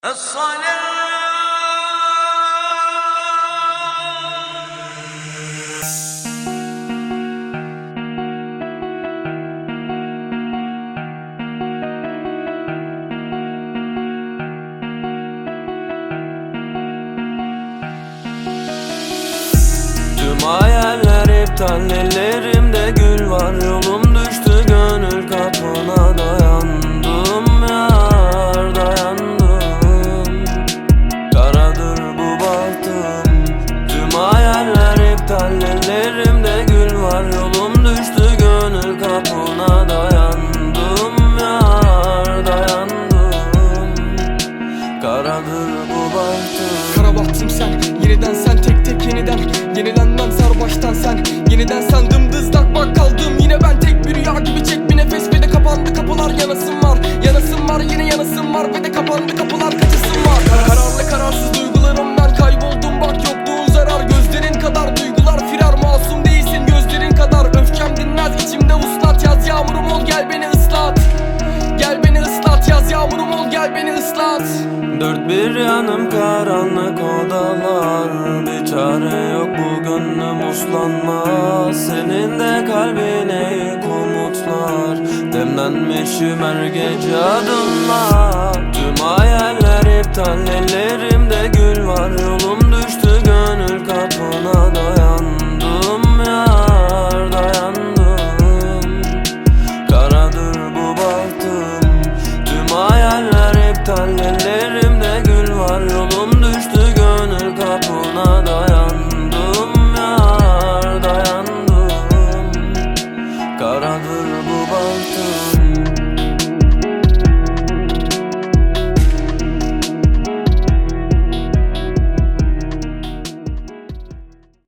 الصلاة. Tüm hayaller iptal, ellerimde gül var. Yolum düştü gönül kapına, dayandım yar, dayandım. Karadır bu bahtım. Tüm hayaller iptal, ellerimde gül var. Yolum düştü gönül kapına, dayandım yar, dayandım. Karadır bu bahtım. Kara bahtım sen, yeniden sen, tek tek yeniden. Yenilenmem sarbaştan sen, yeniden sen. Dımdızlak bak kaldım yine ben, tek bir rüya gibi. Çek bir nefes ve de kapandı kapılar. Yanasım var, yanasım var, yine yanasım var ve de kapandı kapılar, kaçısım var. Kararlı kararsız duygularım ben, kayboldum bak yokluğun zarar. Gözlerin kadar duygular firar, masum değilsin gözlerin kadar. Öfkem dinmez içimde uslat, yaz yağmurum ol gel beni ıslat. Gel beni ıslat, yaz yağmurum ol gel beni ıslat. Dört bir yanım karanlık odalar, bir çare yok bu gönlüm uslanmaz. Senin de kalbine yük umutlar, demlenmişim her gece adınla. Tüm hayaller iptal, ellerimde gül var. Yolum düştü gönül kapına, dayandım yar, dayandım. Karadır bu bahtım. Tüm hayaller iptal, ellerim